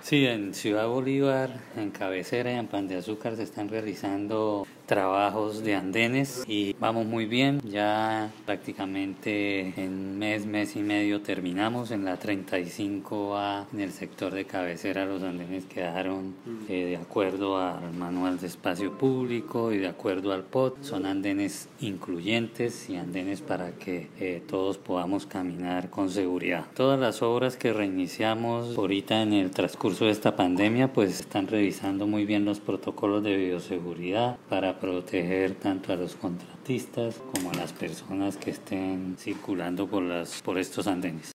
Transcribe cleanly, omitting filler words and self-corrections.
Sí, en Ciudad Bolívar, en Cabecera y en Pan de Azúcar se están realizando trabajos de andenes y vamos muy bien. Ya prácticamente en mes y medio terminamos. En la 35A, en el sector de Cabecera, los andenes quedaron de acuerdo al manual de espacio público y de acuerdo al POT. Son andenes incluyentes y andenes para que todos podamos caminar con seguridad. Todas las obras que reiniciamos ahorita en el transcurso de esta pandemia, pues están revisando muy bien los protocolos de bioseguridad para proteger tanto a los contratistas como a las personas que estén circulando por estos andenes.